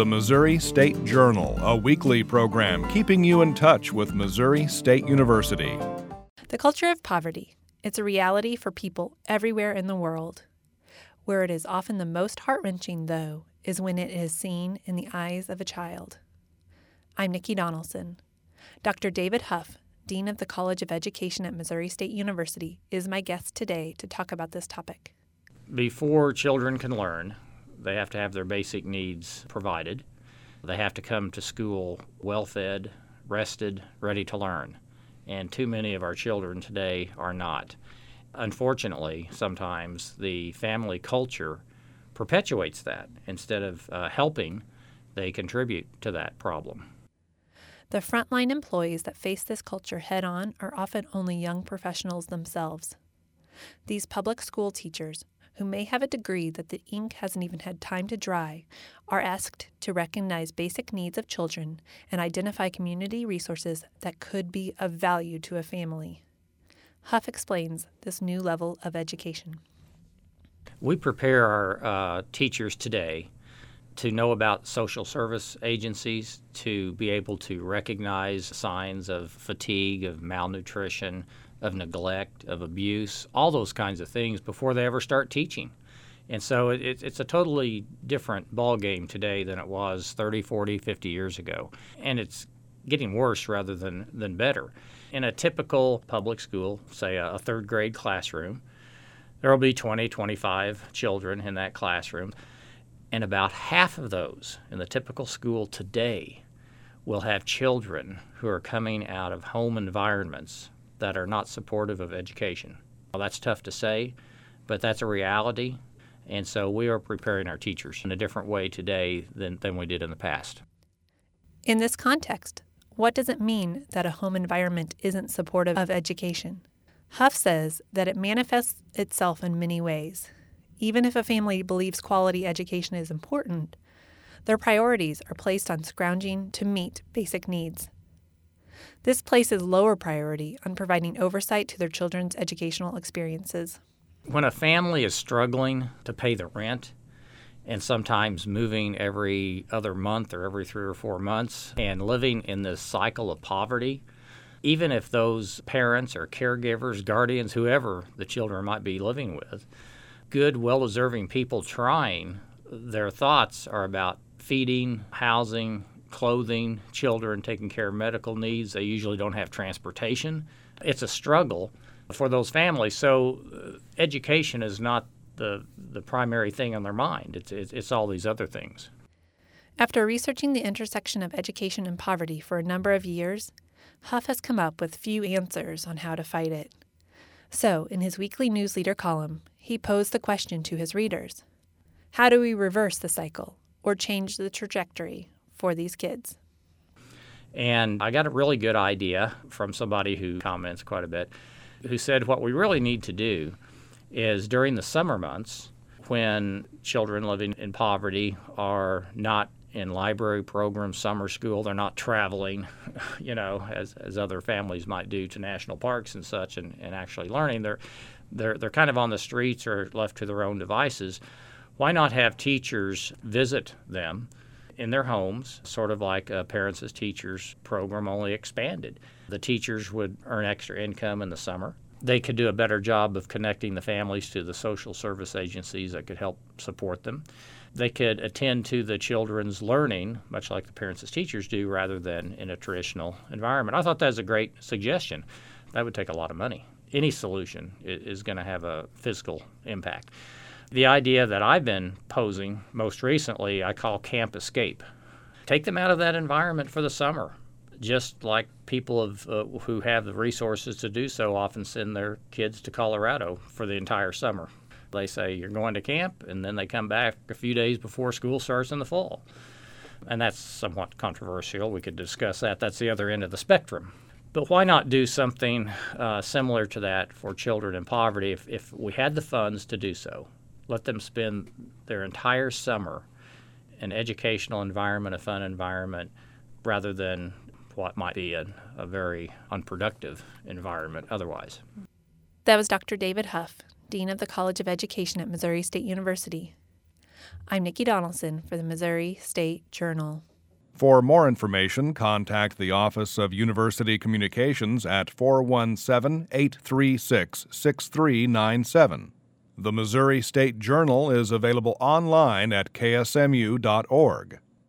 the Missouri State Journal, a weekly program keeping you in touch with Missouri State University. The culture of poverty. It's a reality for people everywhere in the world. Where it is often the most heart-wrenching, though, is when it is seen in the eyes of a child. I'm Nikki Donaldson. Dr. David Huff, Dean of the College of Education at Missouri State University, is my guest today to talk about this topic. Before children can learn, they have to have their basic needs provided. They have to come to school well-fed, rested, ready to learn. And too many of our children today are not. Unfortunately, sometimes the family culture perpetuates that. Instead of helping, they contribute to that problem. The frontline employees that face this culture head-on are often only young professionals themselves. These public school teachers, who may have a degree that the ink hasn't even had time to dry, are asked to recognize basic needs of children and identify community resources that could be of value to a family. Huff explains this new level of education. We prepare our teachers today to know about social service agencies, to be able to recognize signs of fatigue, of malnutrition, of neglect, of abuse, all those kinds of things before they ever start teaching. And so it's a totally different ballgame today than it was 30, 40, 50 years ago. And it's getting worse rather than better. In a typical public school, say a third grade classroom, there will be 20, 25 children in that classroom. And about half of those in the typical school today will have children who are coming out of home environments that are not supportive of education. Well, that's tough to say, but that's a reality. And so we are preparing our teachers in a different way today than we did in the past. In this context, what does it mean that a home environment isn't supportive of education? Huff says that it manifests itself in many ways. Even if a family believes quality education is important, their priorities are placed on scrounging to meet basic needs. This places lower priority on providing oversight to their children's educational experiences. When a family is struggling to pay the rent and sometimes moving every other month or every 3 or 4 months and living in this cycle of poverty, even if those parents or caregivers, guardians, whoever the children might be living with, good, well-deserving people trying, their thoughts are about feeding, housing, clothing, children, taking care of medical needs. They usually don't have transportation. It's a struggle for those families. So education is not the primary thing on their mind. It's all these other things. After researching the intersection of education and poverty for a number of years, Huff has come up with few answers on how to fight it. So, in his weekly newsletter column, he posed the question to his readers: how do we reverse the cycle or change the trajectory for these kids? And I got a really good idea from somebody who comments quite a bit, who said what we really need to do is during the summer months, when children living in poverty are not in library programs, summer school, they're not traveling, as other families might do to national parks and such and actually learning. They're kind of on the streets or left to their own devices. Why not have teachers visit them in their homes, sort of like a Parents as Teachers program, only expanded? The teachers would earn extra income in the summer. They could do a better job of connecting the families to the social service agencies that could help support them. They could attend to the children's learning, much like the Parents as Teachers do, rather than in a traditional environment. I thought that was a great suggestion. That would take a lot of money. Any solution is going to have a fiscal impact. The idea that I've been posing most recently, I call Camp Escape. Take them out of that environment for the summer, just like people who have the resources to do so often send their kids to Colorado for the entire summer. They say, you're going to camp, and then they come back a few days before school starts in the fall. And that's somewhat controversial. We could discuss that. That's the other end of the spectrum. But why not do something similar to that for children in poverty if we had the funds to do so? Let them spend their entire summer in an educational environment, a fun environment, rather than what might be a very unproductive environment otherwise. That was Dr. David Huff, Dean of the College of Education at Missouri State University. I'm Nikki Donaldson for the Missouri State Journal. For more information, contact the Office of University Communications at 417-836-6397. The Missouri State Journal is available online at ksmu.org.